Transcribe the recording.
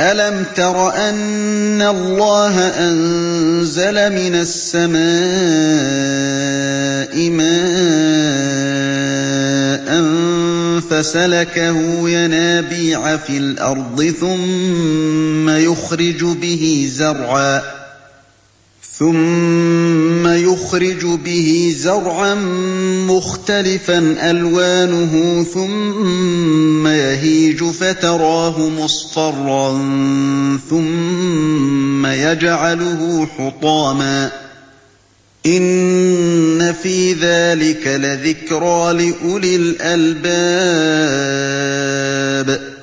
أَلَمْ تَرَ أَنَّ اللَّهَ أَنزَلَ مِنَ السَّمَاءِ مَاءً فَسَلَكَهُ يَنَابِيعَ فِي الْأَرْضِ ثُمَّ يُخْرِجُ بِهِ زَرْعًا مُّخْتَلِفًا أَلْوَانُهُ ثُمَّ يَهِيجُ فَتَرَاهُ مُصْفَرًّا ثُمَّ يَجْعَلُهُ حُطَامًا ۚ إِنَّ فِي ذَٰلِكَ لَذِكْرَىٰ لِأُولِي الْأَلْبَابِ